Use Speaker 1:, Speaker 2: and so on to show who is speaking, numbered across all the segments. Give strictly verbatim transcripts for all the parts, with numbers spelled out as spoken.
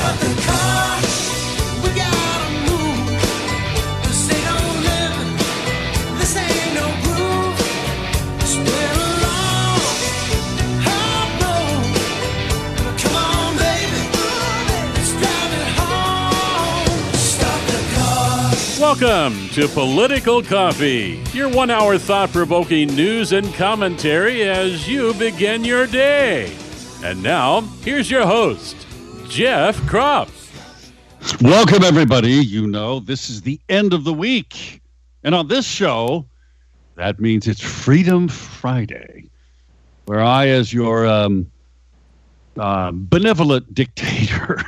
Speaker 1: Welcome to Political Coffee, your one-hour thought-provoking news and commentary as you begin your day. And now, here's your host, Jeff Kropp.
Speaker 2: Welcome, everybody. You know, this is the end of the week. And on this show, that means it's Freedom Friday, where I, as your um, uh, benevolent dictator...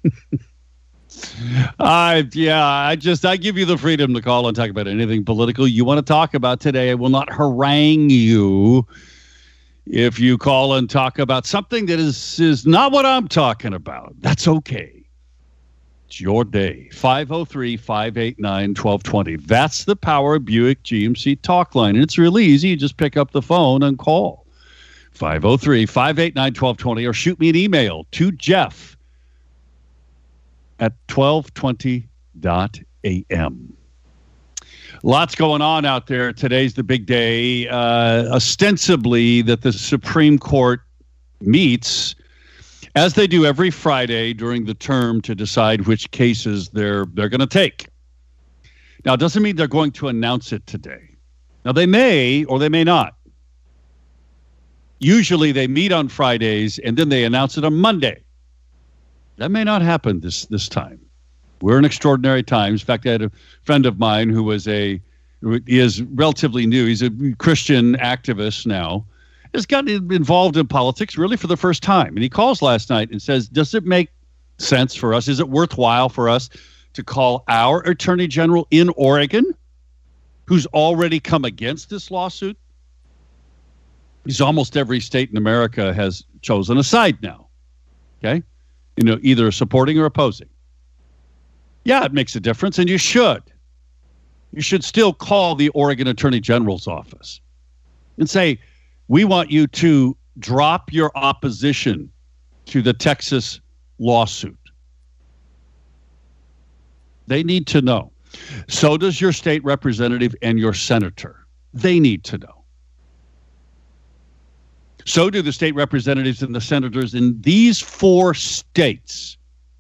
Speaker 2: I yeah, I just I give you the freedom to call and talk about anything political you want to talk about today. I will not harangue you if you call and talk about something that is is not what I'm talking about. That's okay. It's your day. five oh three, five eight nine, one two two zero. That's the Power Buick G M C talk line. And it's really easy. You just pick up the phone and call. five oh three, five eight nine, one two two zero or shoot me an email to Jeff at twelve twenty dot a m. Lots going on out there. Today's the big day, uh, ostensibly that the Supreme Court meets, as they do every Friday during the term, to decide which cases they're they're going to take. Now, it doesn't mean they're going to announce it today. Now, they may or they may not. Usually they meet on Fridays and then they announce it on Monday. That may not happen this this time. We're in extraordinary times. In fact, I had a friend of mine who was a he is relatively new. He's a Christian activist now. Has gotten involved in politics really for the first time. And he calls last night and says, does it make sense for us? Is it worthwhile for us to call our attorney general in Oregon, who's already come against this lawsuit? Because almost every state in America has chosen a side now. Okay? You know, either supporting or opposing. Yeah, it makes a difference, and you should. You should still call the Oregon Attorney General's office and say, we want you to drop your opposition to the Texas lawsuit. They need to know. So does your state representative and your senator. They need to know. So do the state representatives and the senators in these four states,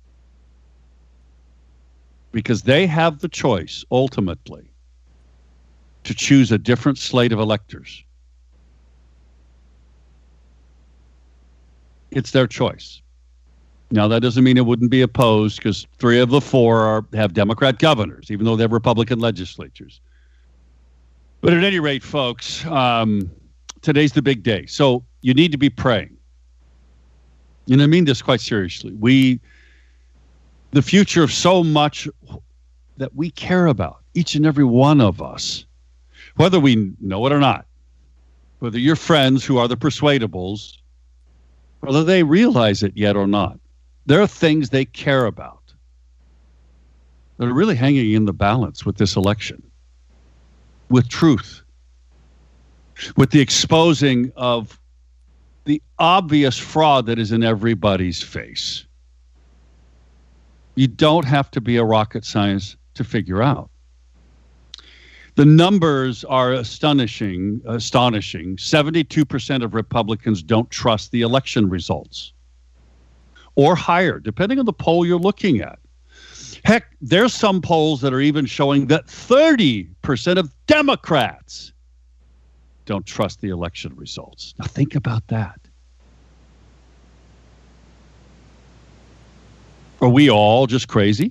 Speaker 2: because they have the choice, ultimately, to choose a different slate of electors. It's their choice. Now, that doesn't mean it wouldn't be opposed, because three of the four are, have Democrat governors, even though they have Republican legislatures. But at any rate, folks, um, today's the big day. So you need to be praying. And I mean this quite seriously. We, the future of so much that we care about, each and every one of us, whether we know it or not, whether your friends who are the persuadables, whether they realize it yet or not, there are things they care about that are really hanging in the balance with this election, with truth, with the exposing of the obvious fraud that is in everybody's face. You don't have to be a rocket scientist to figure out. The numbers are astonishing, astonishing. seventy-two percent of Republicans don't trust the election results, or higher, depending on the poll you're looking at. Heck, there's some polls that are even showing that thirty percent of Democrats don't trust the election results. Now think about that. Are we all just crazy?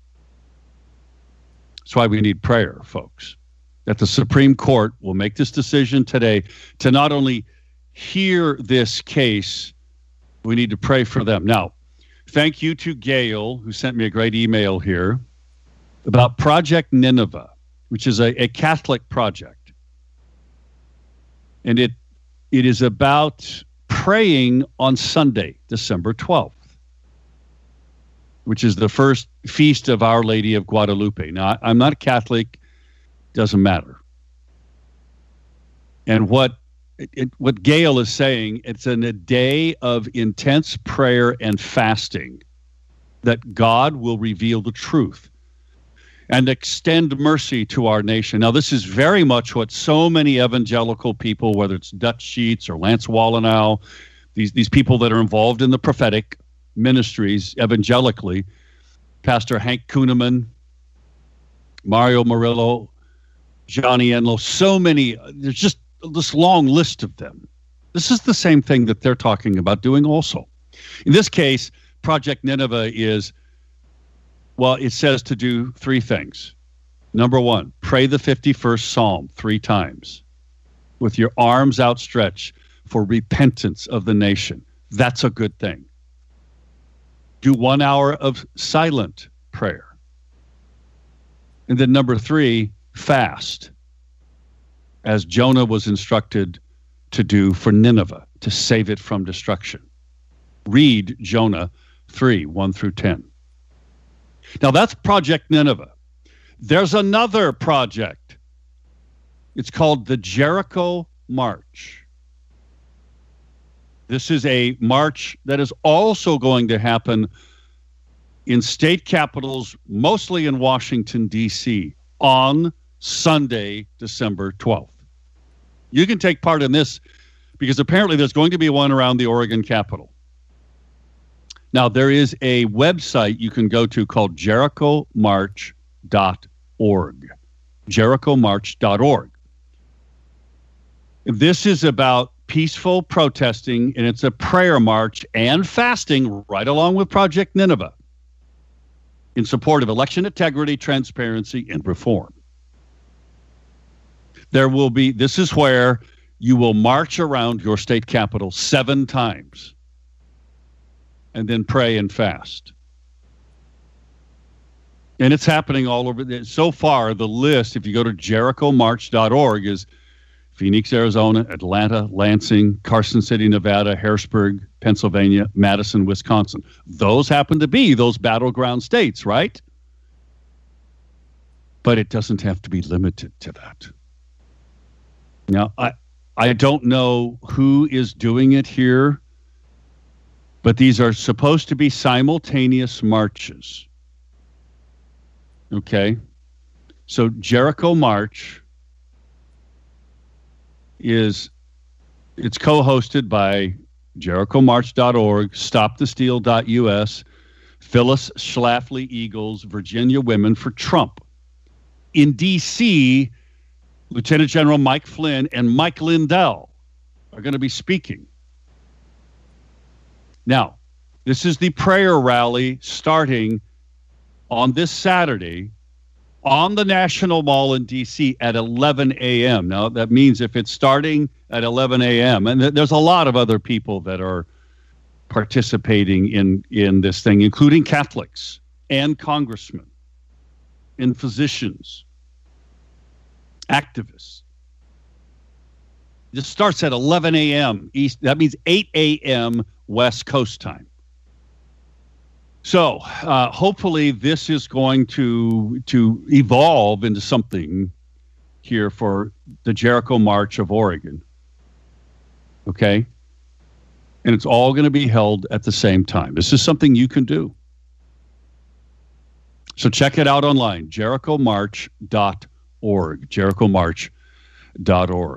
Speaker 2: That's why we need prayer, folks. That the Supreme Court will make this decision today to not only hear this case, we need to pray for them. Now, thank you to Gail, who sent me a great email here about Project Nineveh, which is a, a Catholic project. And it it is about praying on Sunday, December twelfth, which is the first feast of Our Lady of Guadalupe. Now, I'm not a Catholic, doesn't matter. And what it, what Gail is saying, it's in a day of intense prayer and fasting that God will reveal the truth and extend mercy to our nation. Now, this is very much what so many evangelical people, whether it's Dutch Sheets or Lance Wallenow, these, these people that are involved in the prophetic ministries evangelically, Pastor Hank Kuhneman, Mario Murillo, Johnny Enlow, so many, there's just this long list of them. This is the same thing that they're talking about doing also. In this case, Project Nineveh is, well, it says to do three things. Number one, pray the fifty-first Psalm three times with your arms outstretched for repentance of the nation. That's a good thing. Do one hour of silent prayer. And then number three, fast, as Jonah was instructed to do for Nineveh, to save it from destruction. Read Jonah three, one through ten. Now, that's Project Nineveh. There's another project. It's called the Jericho March. This is a march that is also going to happen in state capitals, mostly in Washington, D C, on Sunday, December twelfth. You can take part in this because apparently there's going to be one around the Oregon Capitol. Now, there is a website you can go to called Jericho March dot org. Jericho March dot org. This is about peaceful protesting, and it's a prayer march and fasting right along with Project Nineveh in support of election integrity, transparency, and reform. There will be, this is where you will march around your state capitol seven times and then pray and fast. And it's happening all over. So far, the list, if you go to Jericho March dot org, is Phoenix, Arizona, Atlanta, Lansing, Carson City, Nevada, Harrisburg, Pennsylvania, Madison, Wisconsin. Those happen to be those battleground states, right? But it doesn't have to be limited to that. Now, I, I don't know who is doing it here, but these are supposed to be simultaneous marches. Okay? So Jericho March is, it's co-hosted by Jericho March dot org, Stop the Steal dot U S, Phyllis Schlafly Eagles, Virginia Women for Trump. In D C, Lieutenant General Mike Flynn and Mike Lindell are going to be speaking. Now, this is the prayer rally starting on this Saturday on the National Mall in D C at eleven a.m. Now, that means if it's starting at eleven a.m., and th- there's a lot of other people that are participating in, in this thing, including Catholics and congressmen and physicians, activists. This starts at eleven a.m. East. That means eight a.m. West Coast time. So uh, hopefully this is going to to evolve into something here for the Jericho March of Oregon. Okay? And it's all going to be held at the same time. This is something you can do. So check it out online, Jericho March dot org. Jericho March dot org.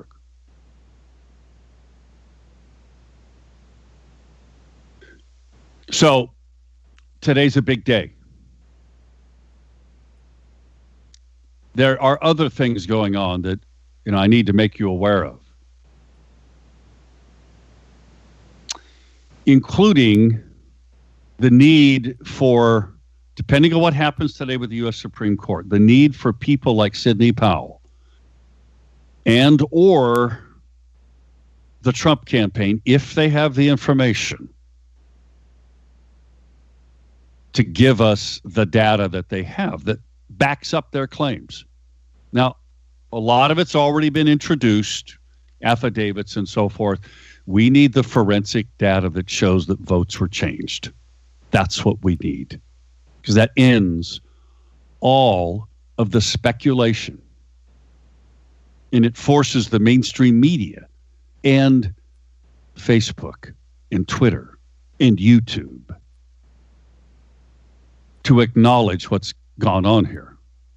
Speaker 2: So today's a big day. There are other things going on that, you know, I need to make you aware of, including the need for, depending on what happens today with the U S Supreme Court, the need for people like Sidney Powell and or the Trump campaign, if they have the information, to give us the data that they have that backs up their claims. Now, a lot of it's already been introduced, affidavits and so forth. We need the forensic data that shows that votes were changed. That's what we need, because that ends all of the speculation. And it forces the mainstream media and Facebook and Twitter and YouTube to acknowledge what's gone on here.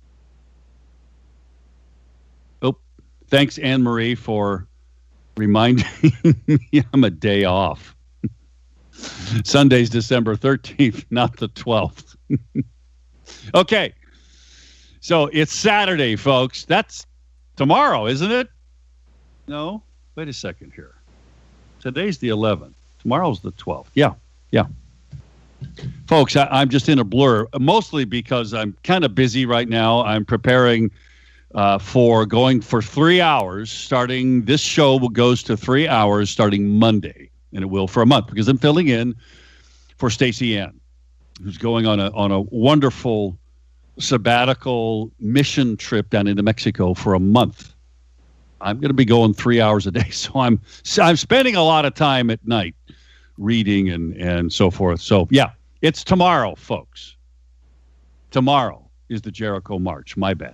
Speaker 2: Oh, thanks, Anne Marie, for reminding me I'm a day off. Sunday's December thirteenth, not the twelfth. Okay. So it's Saturday, folks. That's tomorrow, isn't it? No. Wait a second here. Today's the eleventh. Tomorrow's the twelfth. Yeah. Yeah. Folks, I, I'm just in a blur, mostly because I'm kind of busy right now. I'm preparing uh, for going for three hours starting. This show will goes to three hours starting Monday. And it will for a month because I'm filling in for Stacey Ann, who's going on a on a wonderful sabbatical mission trip down into Mexico for a month. I'm going to be going three hours a day, so I'm so I'm spending a lot of time at night reading and and so forth. So yeah, it's tomorrow, folks. Tomorrow is the Jericho March. My bad.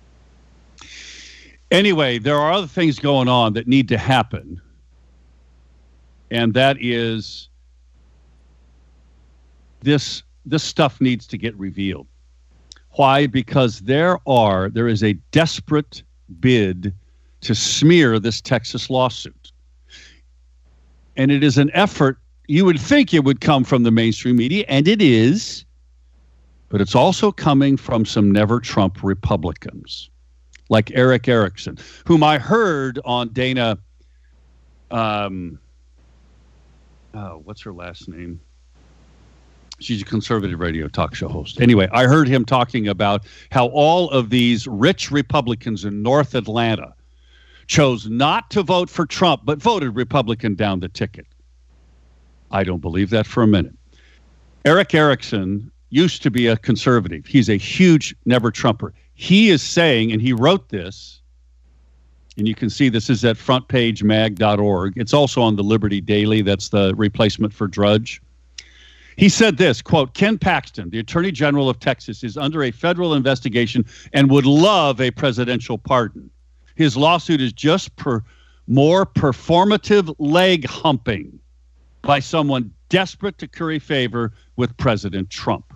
Speaker 2: Anyway, there are other things going on that need to happen. And that is this this stuff needs to get revealed. Why? Because there are there is a desperate bid to smear this Texas lawsuit. And it is an effort, you would think it would come from the mainstream media, and it is, but it's also coming from some never Trump Republicans, like Eric Erickson, whom I heard on Dana um Oh, what's her last name? She's a conservative radio talk show host. Anyway, I heard him talking about how all of these rich Republicans in North Atlanta chose not to vote for Trump, but voted Republican down the ticket. I don't believe that for a minute. Eric Erickson used to be a conservative. He's a huge never Trumper. He is saying, and he wrote this, and you can see this is at front page mag dot org. It's also on the Liberty Daily. That's the replacement for Drudge. He said this, quote, Ken Paxton, the Attorney General of Texas, is under a federal investigation and would love a presidential pardon. His lawsuit is just per more performative leg humping by someone desperate to curry favor with President Trump.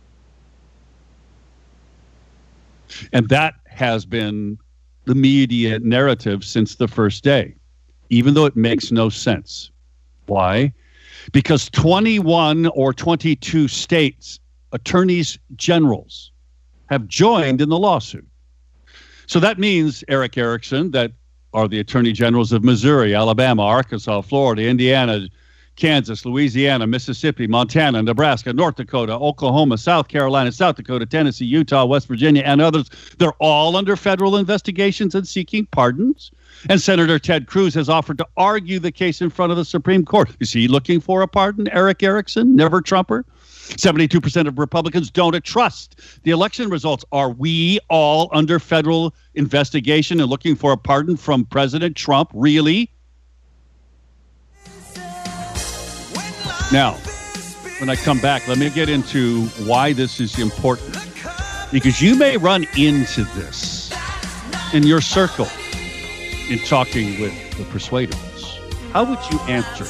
Speaker 2: And that has been the media narrative since the first day, even though it makes no sense. Why? Because twenty-one or twenty-two states attorneys generals have joined in the lawsuit. So that means, Eric Erickson, that are the attorney generals of Missouri, Alabama, Arkansas, Florida, Indiana, Kansas, Louisiana, Mississippi, Montana, Nebraska, North Dakota, Oklahoma, South Carolina, South Dakota, Tennessee, Utah, West Virginia, and others. They're all under federal investigations and seeking pardons. And Senator Ted Cruz has offered to argue the case in front of the Supreme Court. Is he looking for a pardon, Eric Erickson, never Trumper? seventy-two percent of Republicans don't trust the election results. Are we all under federal investigation and looking for a pardon from President Trump? Really? Now, when I come back, let me get into why this is important. Because you may run into this in your circle in talking with the persuadables. How would you answer?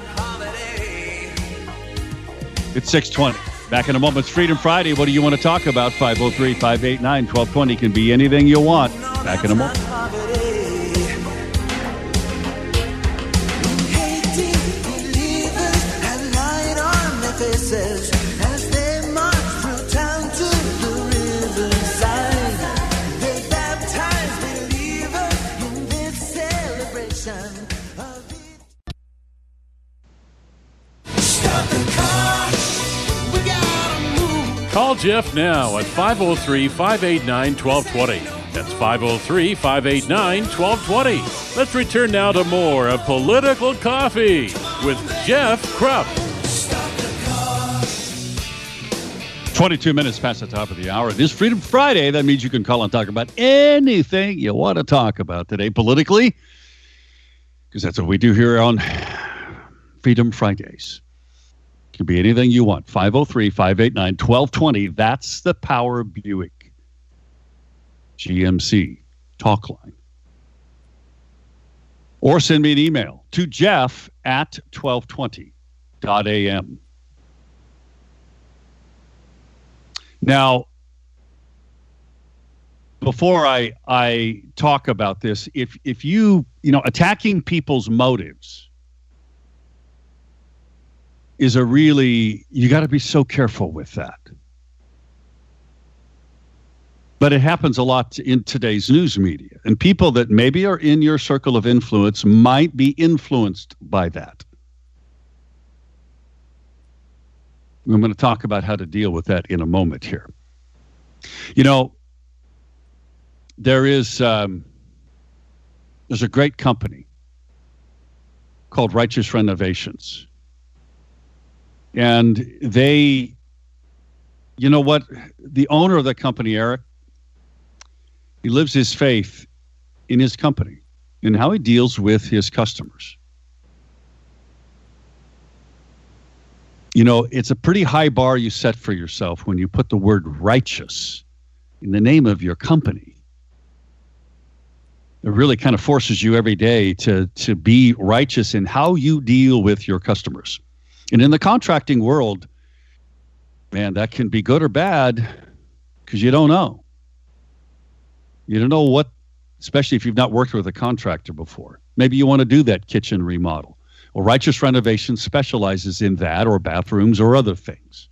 Speaker 2: It's six twenty. Back in a moment. It's Freedom Friday. What do you want to talk about? five oh three, five eight nine, one two two zero can be anything you want. Back in a moment.
Speaker 3: As they march through town to the riverside, they baptize believers in this celebration of it. Stop the car, we gotta move.
Speaker 1: Call Jeff now at five oh three, five eight nine, one two two zero. That's five oh three, five eight nine, one two two zero. Let's return now to more of Political Coffee with Jeff Krupp.
Speaker 2: twenty-two minutes past the top of the hour. It is Freedom Friday. That means you can call and talk about anything you want to talk about today politically, because that's what we do here on Freedom Fridays. It can be anything you want. five oh three, five eight nine, one two two zero. That's the Power Buick G M C talk line. Or send me an email to Jeff at twelve twenty dot a m. Now, before I I talk about this, if if you you know attacking people's motives is a really, you got to be so careful with that. But it happens a lot in today's news media, and people that maybe are in your circle of influence might be influenced by that. I'm going to talk about how to deal with that in a moment here. You know, there is um, there's a great company called Righteous Renovations. And they, you know what? The owner of the company, Eric, he lives his faith in his company and how he deals with his customers. You know, it's a pretty high bar you set for yourself when you put the word righteous in the name of your company. It really kind of forces you every day to, to be righteous in how you deal with your customers. And in the contracting world, man, that can be good or bad because you don't know. You don't know what, especially if you've not worked with a contractor before. Maybe you want to do that kitchen remodel. Well, Righteous Renovations specializes in that, or bathrooms or other things.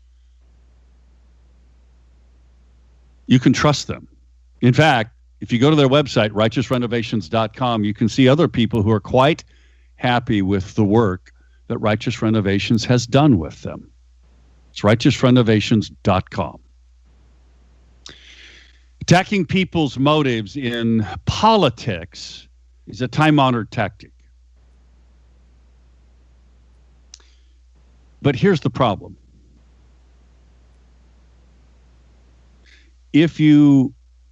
Speaker 2: You can trust them. In fact, if you go to their website, righteous renovations dot com, you can see other people who are quite happy with the work that Righteous Renovations has done with them. It's righteous renovations dot com. Attacking people's motives in politics is a time-honored tactic. But here's the problem. If you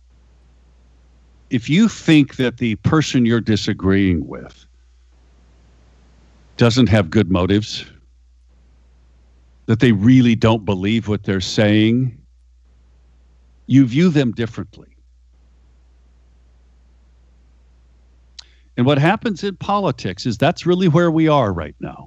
Speaker 2: if you think that the person you're disagreeing with doesn't have good motives, that they really don't believe what they're saying, you view them differently. And what happens in politics is that's really where we are right now.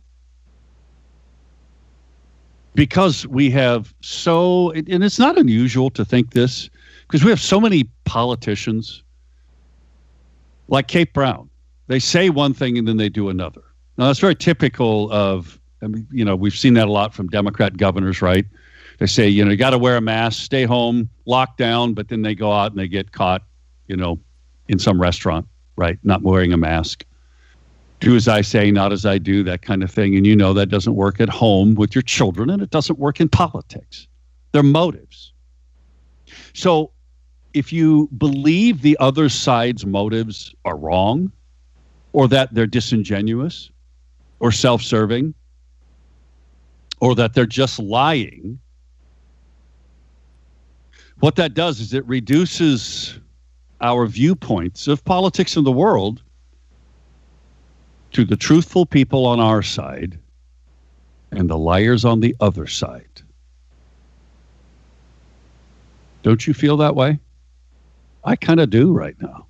Speaker 2: Because we have so, and it's not unusual to think this, because we have so many politicians like Kate Brown. They say one thing and then they do another. Now, that's very typical of, I mean, you know, we've seen that a lot from Democrat governors, right? They say, you know, you got to wear a mask, stay home, lock down, but then they go out and they get caught, you know, in some restaurant, right? Not wearing a mask. Do as I say, not as I do, that kind of thing. And you know that doesn't work at home with your children, and it doesn't work in politics. They're motives. So if you believe the other side's motives are wrong, or that they're disingenuous, or self-serving, or that they're just lying, what that does is it reduces our viewpoints of politics in the world to the truthful people on our side and the liars on the other side. Don't you feel that way? I kind of do right now.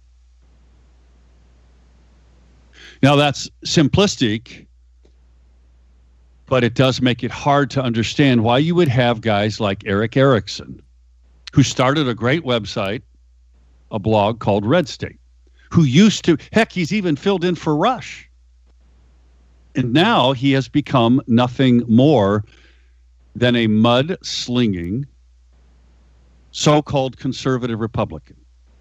Speaker 2: Now, that's simplistic, but it does make it hard to understand why you would have guys like Eric Erickson, who started a great website, a blog called Red State, who used to, heck, he's even filled in for Rush. And now he has become nothing more than a mud-slinging, so-called conservative Republican.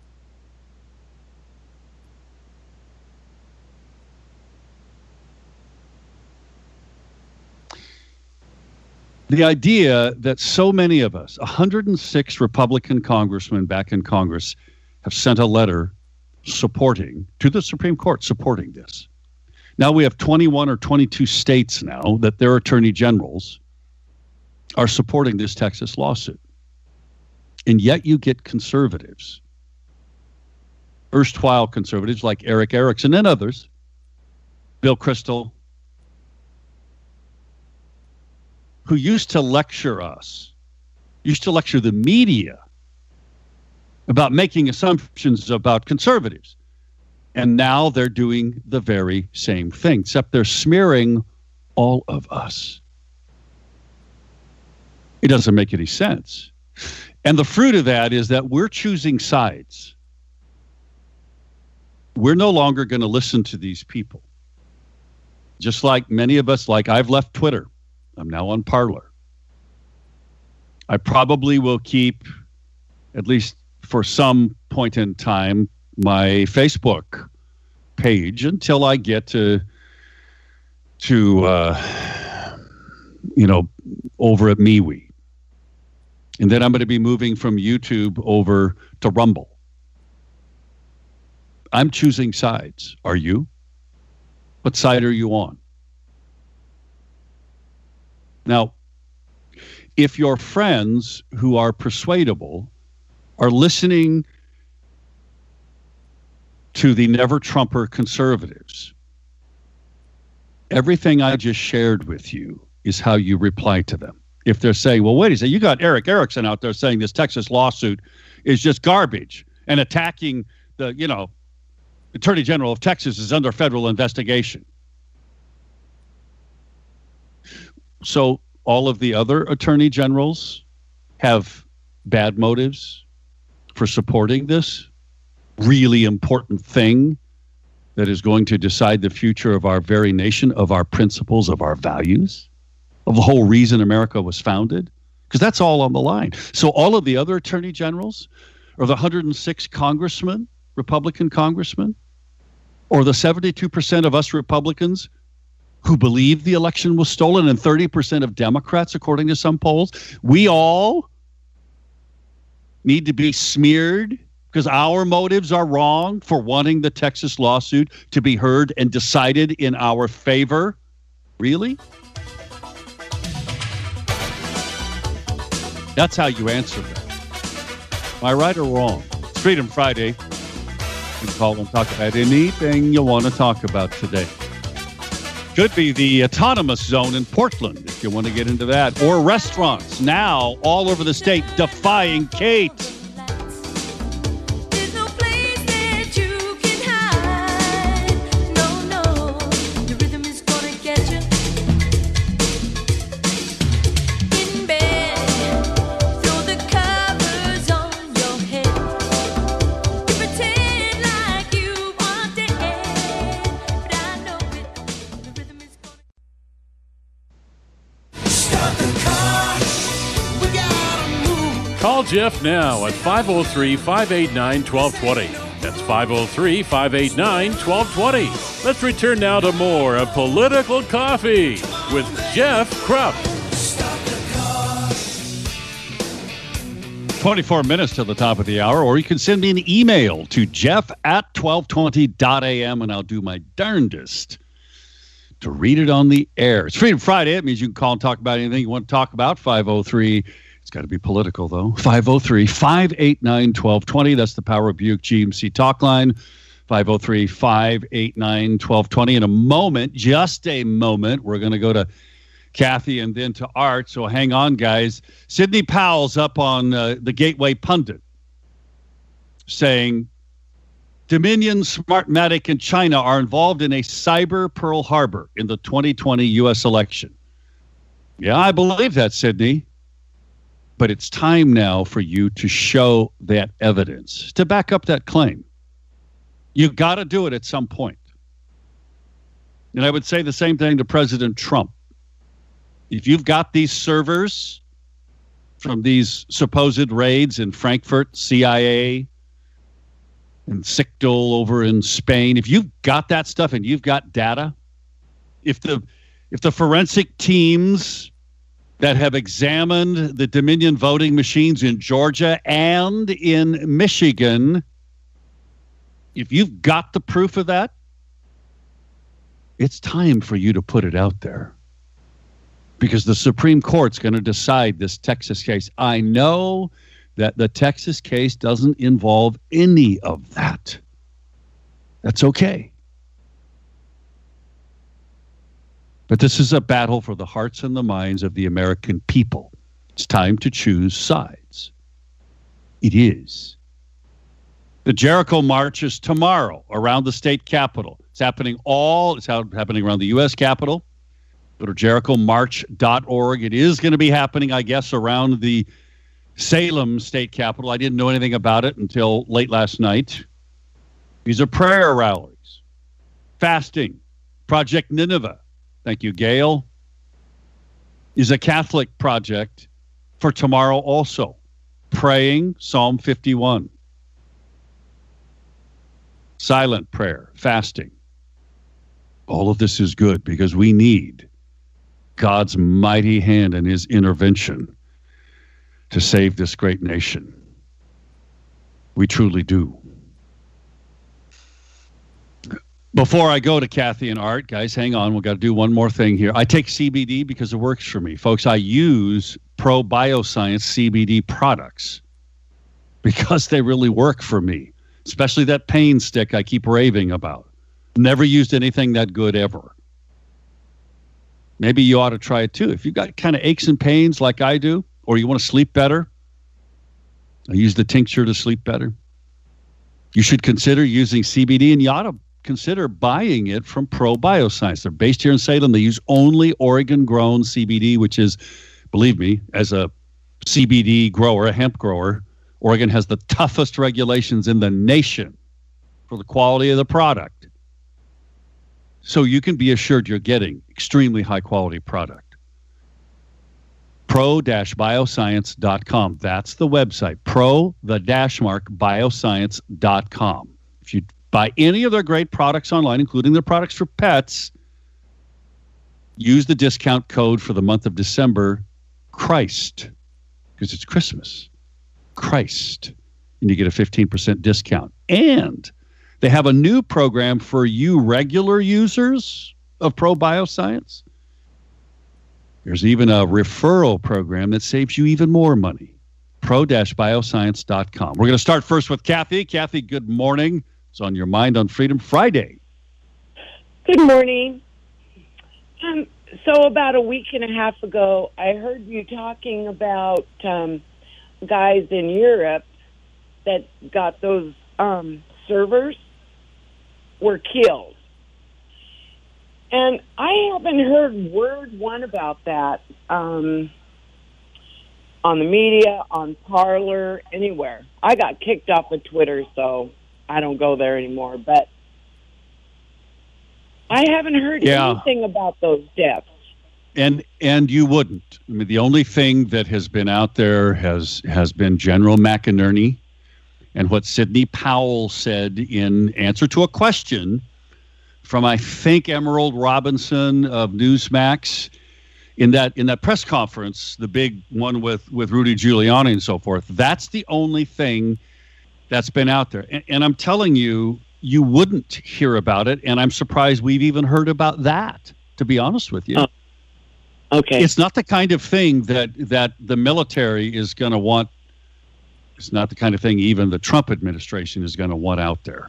Speaker 2: The idea that so many of us, one hundred six Republican congressmen back in Congress, have sent a letter supporting, to the Supreme Court, supporting this. Now we have twenty-one or twenty-two states now that their attorney generals are supporting this Texas lawsuit. And yet you get conservatives, erstwhile conservatives like Eric Erickson and others, Bill Kristol, who used to lecture us, used to lecture the media about making assumptions about conservatives. And now they're doing the very same thing, except they're smearing all of us. It doesn't make any sense. And the fruit of that is that we're choosing sides. We're no longer going to listen to these people. Just like many of us, like I've left Twitter. I'm now on Parler. I probably will keep, at least for some point in time, my Facebook page until I get to, to uh, you know, over at MeWe. And then I'm going to be moving from YouTube over to Rumble. I'm choosing sides. Are you? What side are you on? Now, if your friends who are persuadable are listening to the never Trumper conservatives, everything I just shared with you is how you reply to them. If they're saying, well, wait a second, you got Eric Erickson out there saying this Texas lawsuit is just garbage and attacking the, you know, Attorney General of Texas is under federal investigation. So all of the other attorney generals have bad motives for supporting this really important thing that is going to decide the future of our very nation, of our principles, of our values, of the whole reason America was founded, because that's all on the line. So all of the other attorney generals, or the one hundred six congressmen, Republican congressmen, or the seventy-two percent of us Republicans who believe the election was stolen, and thirty percent of Democrats, according to some polls, we all need to be smeared because our motives are wrong for wanting the Texas lawsuit to be heard and decided in our favor. Really? That's how you answer that. Am I right or wrong? It's Freedom Friday. You can call and talk about anything you want to talk about today. Could be the autonomous zone in Portland, if you want to get into that. Or restaurants now all over the state defying Kate.
Speaker 3: There's no place that you can hide. No, no, the rhythm is gonna get you. In bed, throw the covers on your head. You pretend like you are dead, but I know it. The rhythm is gonna start the car. We gotta move.
Speaker 1: Call Jeff now at five oh three, five eight nine, one two two zero. That's five oh three, five eight nine, one two two zero. Let's return now to more of Political Coffee with Jeff Krupp.
Speaker 2: twenty-four minutes to the top of the hour, or you can send me an email to jeff at twelve twenty dot a m, and I'll do my darndest to read it on the air. It's Freedom Friday. It means you can call and talk about anything you want to talk about. five oh three, it's got to be political, though. five oh three, five eight nine, one two two zero. That's the Power Buick G M C talk line. five oh three, five eight nine, one two two zero. In a moment, just a moment, we're going to go to Kathy and then to Art. So hang on, guys. Sidney Powell's up on uh, the Gateway Pundit saying Dominion, Smartmatic, and China are involved in a cyber Pearl Harbor in the twenty twenty U S election. Yeah, I believe that, Sidney. But it's time now for you to show that evidence, to back up that claim. You got to do it at some point. And I would say the same thing to President Trump. If you've got these servers from these supposed raids in Frankfurt, C I A, and Sictal over in Spain, if you've got that stuff and you've got data, if the if the forensic teams that have examined the Dominion voting machines in Georgia and in Michigan, if you've got the proof of that, it's time for you to put it out there. Because the Supreme Court's going to decide this Texas case. I know that the Texas case doesn't involve any of that. That's okay. But this is a battle for the hearts and the minds of the American people. It's time to choose sides. It is. The Jericho March is tomorrow around the state capitol. It's happening all, it's happening around the U S Capitol. Go to jericho march dot org. It is going to be happening, I guess, around the Salem State Capitol. I didn't know anything about it until late last night. These are prayer rallies, fasting. Project Nineveh, thank you, Gail, is a Catholic project for tomorrow also. Praying Psalm fifty-one. Silent prayer, fasting. All of this is good because we need God's mighty hand and his intervention to save this great nation. We truly do. Before I go to Kathy and Art, guys, hang on. We've got to do one more thing here. I take C B D because it works for me. Folks, I use Pro Bioscience C B D products because they really work for me, especially that pain stick I keep raving about. Never used anything that good ever. Maybe you ought to try it too. If you've got kind of aches and pains like I do, or you want to sleep better, I use the tincture to sleep better. You should consider using C B D, and you ought to consider buying it from Pro Bioscience. They're based here in Salem. They use only Oregon-grown C B D, which is, believe me, as a C B D grower, a hemp grower, Oregon has the toughest regulations in the nation for the quality of the product. So you can be assured you're getting extremely high-quality product. pro dash bioscience dot com. That's the website, pro, the dash mark, bioscience dot com. If you buy any of their great products online, including their products for pets, use the discount code for the month of December, Christ, because it's Christmas. Christ. And you get a fifteen percent discount. And they have a new program for you regular users of Pro Bioscience. There's even a referral program that saves you even more money. pro dash bioscience dot com. We're going to start first with Kathy. Kathy, good morning. It's on your mind on Freedom Friday.
Speaker 4: Good morning. Um, so about a week and a half ago, I heard you talking about um, guys in Europe that got those um, servers were killed. And I haven't heard word one about that um, on the media, on Parler, anywhere. I got kicked off of Twitter, so I don't go there anymore. But I haven't heard
Speaker 2: yeah.
Speaker 4: anything about those deaths.
Speaker 2: And and you wouldn't. I mean, the only thing that has been out there has has been General McInerney and what Sidney Powell said in answer to a question from, I think, Emerald Robinson of Newsmax in that in that press conference, the big one with, with Rudy Giuliani and so forth. That's the only thing that's been out there. And, and I'm telling you, you wouldn't hear about it, and I'm surprised we've even heard about that, to be honest with you.
Speaker 4: Oh. Okay.
Speaker 2: It's not the kind of thing that, that the military is going to want. It's not the kind of thing even the Trump administration is going to want out there.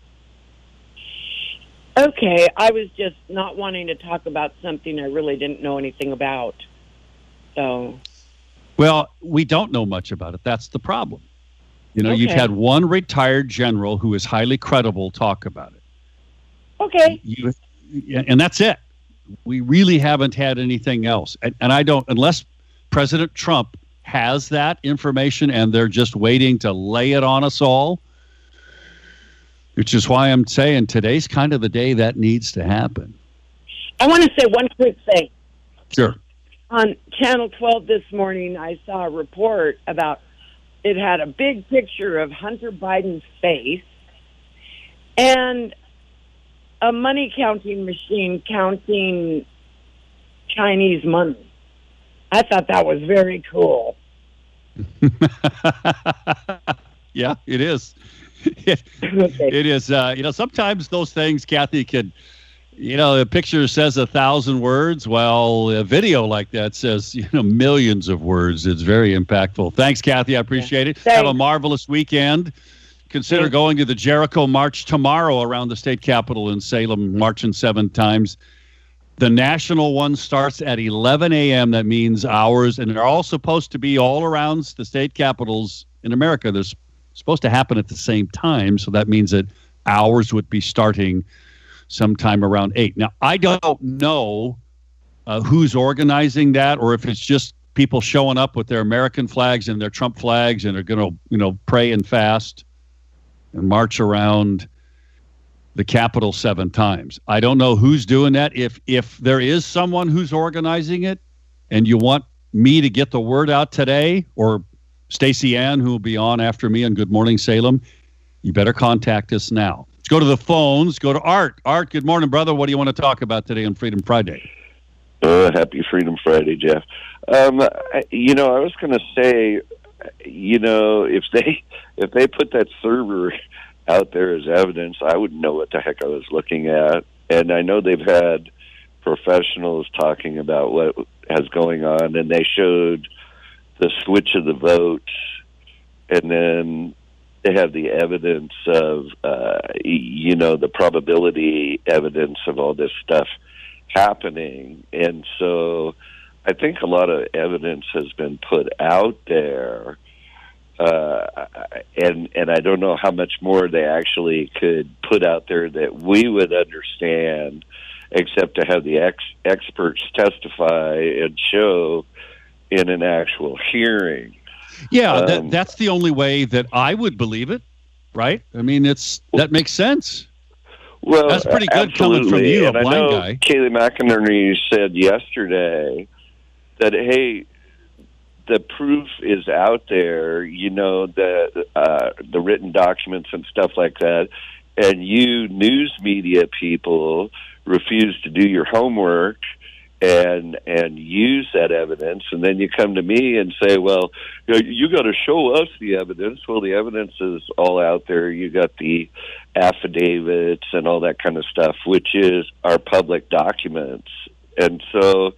Speaker 4: Okay, I was just not wanting to talk about something I really didn't know anything about. So.
Speaker 2: Well, we don't know much about it. That's the problem. You know,
Speaker 4: Okay.
Speaker 2: you've had one retired general who is highly credible talk about it.
Speaker 4: Okay.
Speaker 2: You, and that's it. We really haven't had anything else. And, and I don't, unless President Trump has that information and they're just waiting to lay it on us all, which is why I'm saying today's kind of the day that needs to happen.
Speaker 4: I want to say one quick thing.
Speaker 2: Sure.
Speaker 4: On Channel twelve this morning, I saw a report about it had a big picture of Hunter Biden's face and a money counting machine counting Chinese money. I thought that was very cool.
Speaker 2: Yeah, it is. It,
Speaker 4: Okay.
Speaker 2: it is. Uh, you know, sometimes those things, Kathy, can, you know, a picture says a thousand words. Well, a video like that says, you know, millions of words. It's very impactful. Thanks, Kathy. I appreciate it.
Speaker 4: Thanks.
Speaker 2: Have a marvelous weekend. Consider
Speaker 4: Thanks.
Speaker 2: going to the Jericho March tomorrow around the state capitol in Salem, marching seven times. The national one starts at eleven a.m. That means hours, and they're all supposed to be all around the state capitals in America. They're supposed to happen at the same time, so that means that ours would be starting sometime around eight. Now, I don't know uh, who's organizing that or if it's just people showing up with their American flags and their Trump flags and are going to, you know, pray and fast and march around the Capitol seven times. I don't know who's doing that. If if there is someone who's organizing it and you want me to get the word out today, or Stacey Ann, who will be on after me on Good Morning Salem, you better contact us now. Let's go to the phones. Go to Art. Art, good morning, brother. What do you want to talk about today on Freedom Friday?
Speaker 5: Uh, happy Freedom Friday, Jeff. Um, I, you know, I was going to say, you know, if they if they put that server out there as evidence, I wouldn't know what the heck I was looking at. And I know they've had professionals talking about what has going on, and they showed the switch of the vote, and then they have the evidence of, uh, you know, the probability evidence of all this stuff happening. And so I think a lot of evidence has been put out there. Uh, and and I don't know how much more they actually could put out there that we would understand, except to have the ex- experts testify and show in an actual hearing.
Speaker 2: Yeah,
Speaker 5: Um,
Speaker 2: that, that's the only way that I would believe it, right? I mean, it's that makes sense.
Speaker 5: Well,
Speaker 2: That's pretty good coming from
Speaker 5: absolutely.
Speaker 2: you, a
Speaker 5: and I
Speaker 2: blind
Speaker 5: know
Speaker 2: guy.
Speaker 5: Kayleigh McInerney said yesterday that, hey, the proof is out there, you know, the uh, the written documents and stuff like that, and you news media people refuse to do your homework and and use that evidence, and then you come to me and say, well, you know, you got to show us the evidence. Well, the evidence is all out there. You got the affidavits and all that kind of stuff, which is our public documents. And so,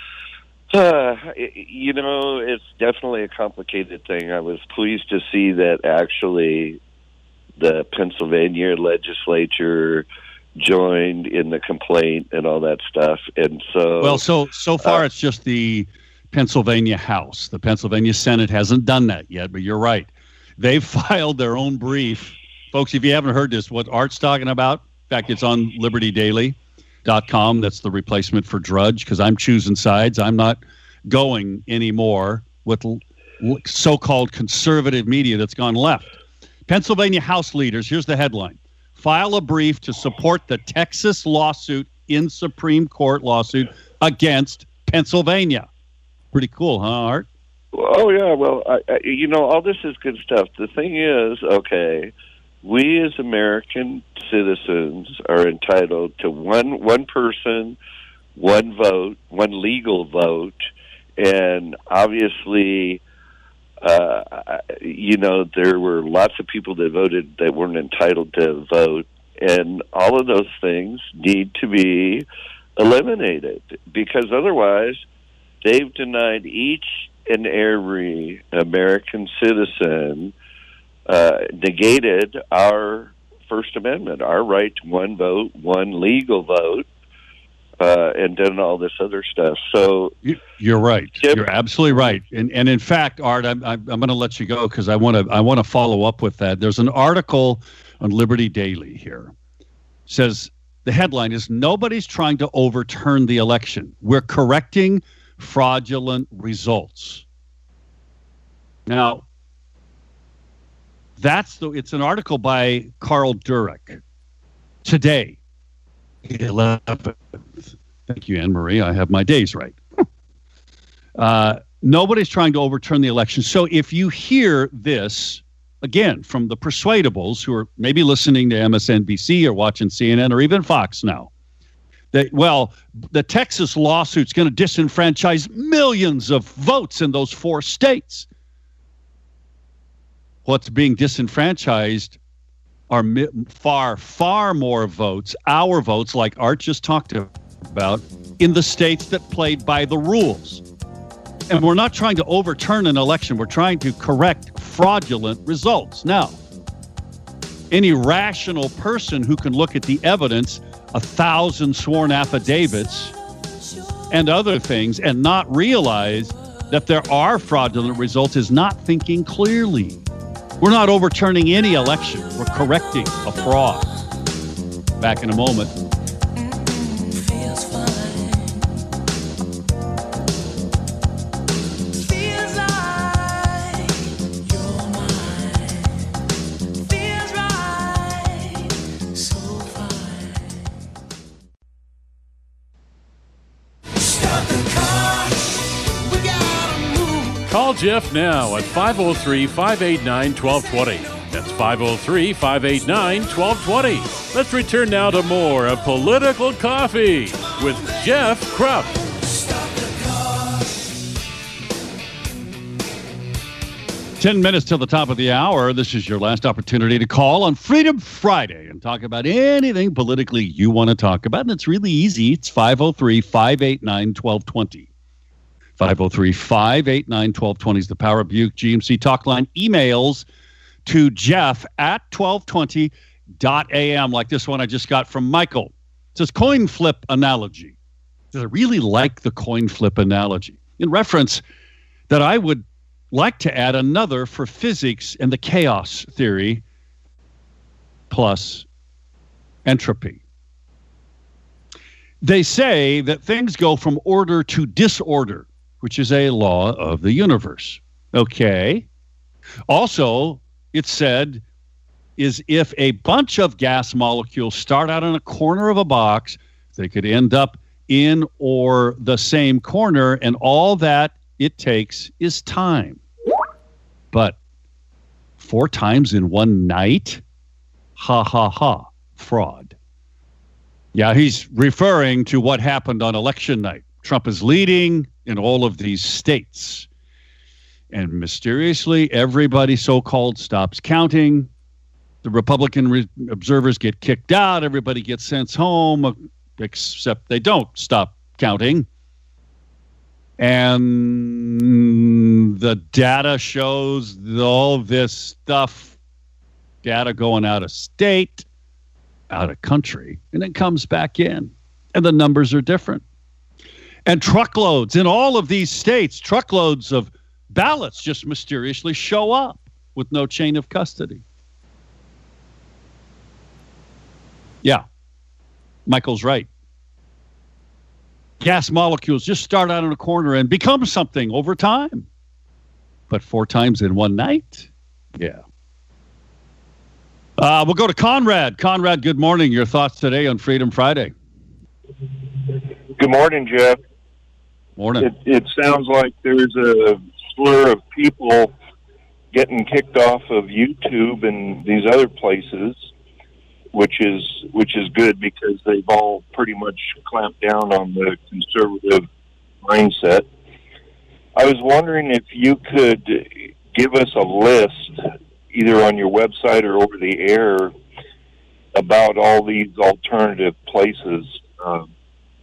Speaker 5: uh, you know, it's definitely a complicated thing. I was pleased to see that actually the Pennsylvania legislature joined in the complaint and all that stuff. And so,
Speaker 2: Well, so so far
Speaker 5: uh,
Speaker 2: it's just the Pennsylvania House. The Pennsylvania Senate hasn't done that yet, but you're right. They've filed their own brief. Folks, if you haven't heard this, what Art's talking about, in fact, it's on liberty daily dot com. That's the replacement for Drudge, because I'm choosing sides. I'm not going anymore with l- so-called conservative media that's gone left. Pennsylvania House leaders, here's the headline: file a brief to support the Texas lawsuit in Supreme Court lawsuit against Pennsylvania. Pretty cool, huh, Art?
Speaker 5: oh yeah, well, I, I, you know, all this is good stuff. The thing is, okay, we as American citizens are entitled to one one person, one vote, one legal vote, and obviously, uh, you know, there were lots of people that voted that weren't entitled to vote, and all of those things need to be eliminated, because otherwise they've denied each and every American citizen, uh, negated our First Amendment, our right to one vote, one legal vote, uh, and done all this other stuff. So
Speaker 2: You- You're right.
Speaker 5: Yep.
Speaker 2: You're absolutely right. And and in fact, Art, I'm I'm, I'm going to let you go because I want to I want to follow up with that. There's an article on Liberty Daily here. Says the headline is "Nobody's trying to overturn the election. We're correcting fraudulent results." Now, that's the. It's an article by Carl Durek. Today, eleventh. Thank you, Anne Marie. I have my days right. Uh, nobody's trying to overturn the election. So if you hear this, again, from the persuadables who are maybe listening to M S N B C or watching C N N or even Fox now, that, well, the Texas lawsuit's going to disenfranchise millions of votes in those four states. What's being disenfranchised are mi- far, far more votes, our votes, like Art just talked about, in the states that played by the rules. And we're not trying to overturn an election. We're trying to correct fraudulent results. Now, any rational person who can look at the evidence, a thousand sworn affidavits and other things, and not realize that there are fraudulent results is not thinking clearly. We're not overturning any election. We're correcting a fraud. Back in a moment.
Speaker 3: Feels fine.
Speaker 1: Call Jeff now at five oh three, five eight nine, one two two zero. That's five oh three, five eight nine, one two two zero. Let's return now to more of Political Coffee with Jeff Krupp.
Speaker 2: Ten minutes till the top of the hour. This is your last opportunity to call on Freedom Friday and talk about anything politically you want to talk about. And it's really easy. It's five oh three, five eight nine, one two two zero. five oh three, five eight nine, one two two zero is the Power Buick G M C talk line. Emails to Jeff at twelve twenty dot a m, like this one I just got from Michael. It says coin flip analogy. I really like the coin flip analogy. In reference that I would like to add another for physics and the chaos theory plus entropy. They say that things go from order to disorder, which is a law of the universe. Okay. Also, it's said is if a bunch of gas molecules start out in a corner of a box, they could end up in or the same corner, and all that it takes is time. But four times in one night? Ha, ha, ha. Fraud. Yeah, he's referring to what happened on election night. Trump is leading in all of these states. And mysteriously, everybody so-called stops counting. The Republican re- observers get kicked out. Everybody gets sent home, except they don't stop counting. And the data shows all this stuff, data going out of state, out of country, and it comes back in. And the numbers are different. And truckloads in all of these states, truckloads of ballots just mysteriously show up with no chain of custody. Yeah, Michael's right. Gas molecules just start out in a corner and become something over time. But four times in one night? Yeah. Uh, we'll go to Conrad. Conrad, good morning. Your thoughts today on Freedom Friday.
Speaker 5: Good morning, Jeff.
Speaker 2: Morning.
Speaker 5: It, it sounds like there's a slur of people getting kicked off of YouTube and these other places, which is which is good because they've all pretty much clamped down on the conservative mindset. I was wondering if you could give us a list, either on your website or over the air, about all these alternative places. Um,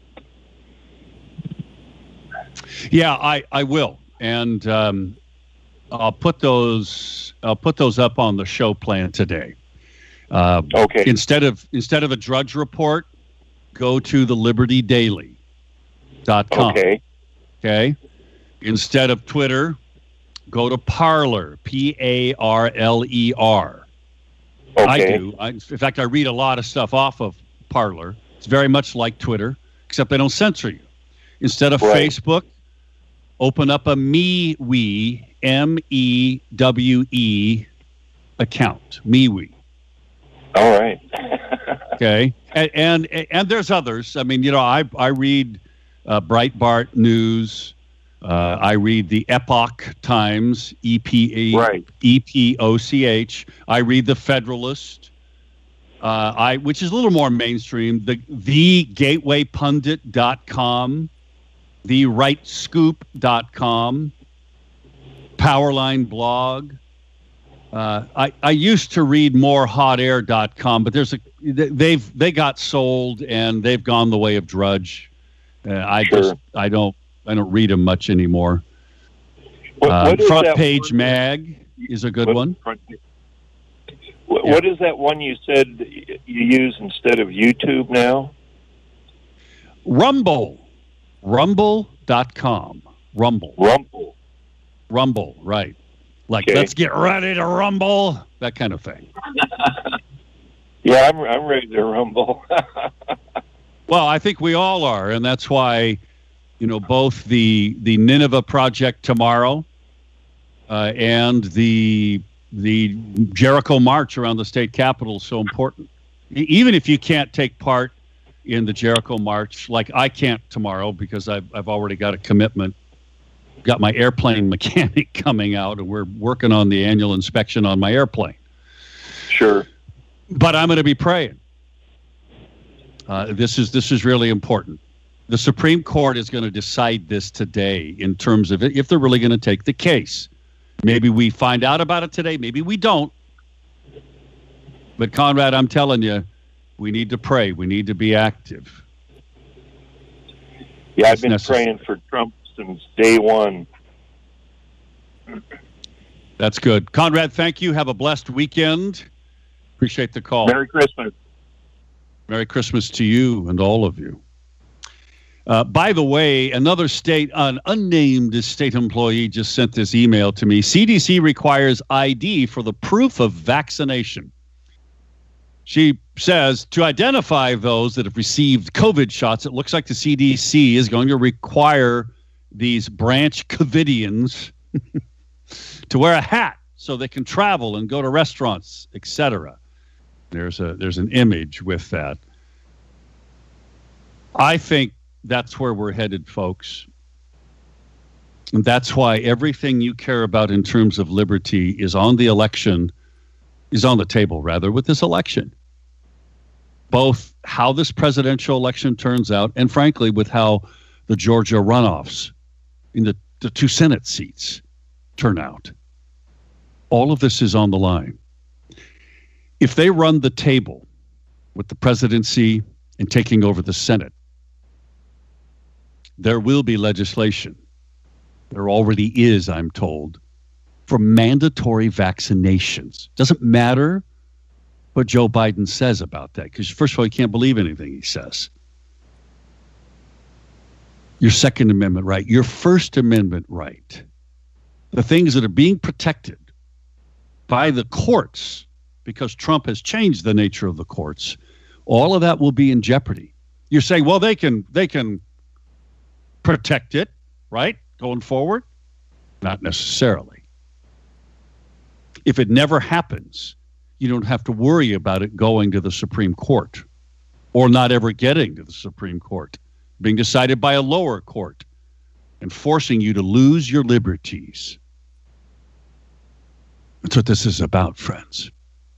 Speaker 2: Yeah, I, I will. And um, I'll put those I'll put those up on the show plan today. Uh,
Speaker 5: okay.
Speaker 2: Instead of instead of a Drudge Report, go to the liberty daily dot com.
Speaker 5: Okay.
Speaker 2: Okay. Instead of Twitter, go to Parler, P A R L E R.
Speaker 5: Okay.
Speaker 2: I do. I, in fact, I read a lot of stuff off of Parler. It's very much like Twitter, except they don't censor you. Instead of
Speaker 5: Right.
Speaker 2: Facebook, open up a MeWe, M E W E account. MeWe.
Speaker 5: All right.
Speaker 2: Okay. And, and and there's others. I mean, you know, I I read uh, Breitbart News. Uh, I read the Epoch Times, E P E,
Speaker 5: Right.
Speaker 2: E P O C H. I read the Federalist. Uh, I which is a little more mainstream. The the gateway pundit dot com, the right scoop dot com, Powerline blog. Uh, I, I used to read more hot air dot com, but there's a they've they got sold and they've gone the way of Drudge. Uh, I
Speaker 5: Sure.
Speaker 2: just I don't I don't read them much anymore.
Speaker 5: What,
Speaker 2: Uh,
Speaker 5: what is
Speaker 2: Front
Speaker 5: that
Speaker 2: Page
Speaker 5: one-
Speaker 2: Mag is a good
Speaker 5: what-
Speaker 2: one.
Speaker 5: front- What, what is that one you said you use instead of YouTube now?
Speaker 2: Rumble, rumble dot com. Rumble,
Speaker 5: Rumble.
Speaker 2: Rumble, right? Like
Speaker 5: Okay.
Speaker 2: let's get ready to rumble, that kind of thing.
Speaker 5: Yeah, I'm I'm ready to rumble.
Speaker 2: Well, I think we all are, and that's why, you know, both the the Nineveh Project tomorrow uh, and the the Jericho March around the state capitol is so important. E- Even if you can't take part in the Jericho March, like I can't tomorrow because I've I've already got a commitment got my airplane mechanic coming out, and we're working on the annual inspection on my airplane.
Speaker 5: Sure.
Speaker 2: But I'm going to be praying. Uh, this is this is really important. The Supreme Court is going to decide this today in terms of if they're really going to take the case. Maybe we find out about it today. Maybe we don't. But, Conrad, I'm telling you, we need to pray. We need to be active.
Speaker 5: Yeah, I've
Speaker 2: It's
Speaker 5: been
Speaker 2: necessary.
Speaker 5: praying for Trump since day one.
Speaker 2: That's good. Conrad, thank you. Have a blessed weekend. Appreciate the call.
Speaker 5: Merry Christmas.
Speaker 2: Merry Christmas to you and all of you. Uh, by the way, another state, an unnamed state employee just sent this email to me. C D C requires I D for the proof of vaccination. She says to identify those that have received COVID shots, it looks like the C D C is going to require these branch Covidians to wear a hat so they can travel and go to restaurants, et cetera. There's a there's an image with that. I think that's where we're headed, folks. And that's why everything you care about in terms of liberty is on the election, is on the table, rather, with this election. Both how this presidential election turns out and, frankly, with how the Georgia runoffs in the, the two Senate seats turn out. All of this is on the line. If they run the table with the presidency and taking over the Senate, there will be legislation. There already is, I'm told, for mandatory vaccinations. Doesn't matter what Joe Biden says about that, because first of all, you can't believe anything he says. Your Second Amendment right, your First Amendment right, the things that are being protected by the courts, because Trump has changed the nature of the courts, all of that will be in jeopardy. You're saying, well, they can they can protect it, right, going forward? Not necessarily. If it never happens, you don't have to worry about it going to the Supreme Court or not ever getting to the Supreme Court, being decided by a lower court and forcing you to lose your liberties. That's what this is about, friends.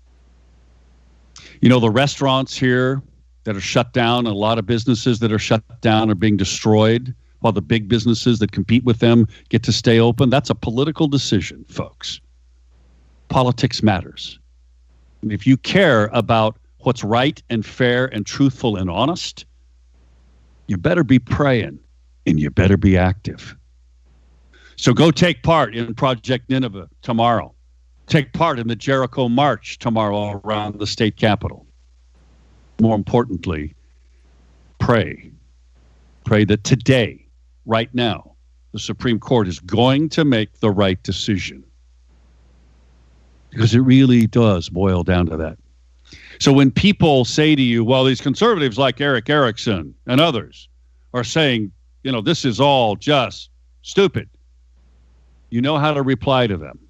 Speaker 2: You know, the restaurants here that are shut down, and a lot of businesses that are shut down are being destroyed while the big businesses that compete with them get to stay open. That's a political decision, folks. Politics matters. And if you care about what's right and fair and truthful and honest, you better be praying and you better be active. So go take part in Project Nineveh tomorrow. Take part in the Jericho March tomorrow around the state capitol. More importantly, pray. Pray that today, right now, the Supreme Court is going to make the right decision. Because it really does boil down to that. So when people say to you, well, these conservatives like Eric Erickson and others are saying, you know, this is all just stupid, you know how to reply to them.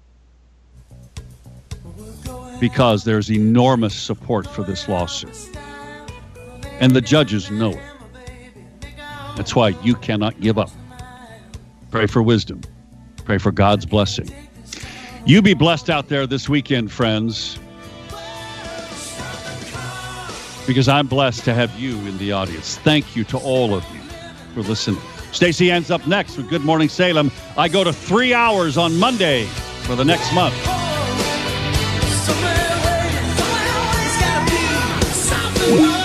Speaker 2: Because there's enormous support for this lawsuit. And the judges know it. That's why you cannot give up. Pray for wisdom. Pray for God's blessing. You be blessed out there this weekend, friends. Because I'm blessed to have you in the audience. Thank you to all of you for listening. Stacey Ann's up next with Good Morning Salem. I go to three hours on Monday for the next month.
Speaker 3: Somewhere, somewhere, always gotta be something.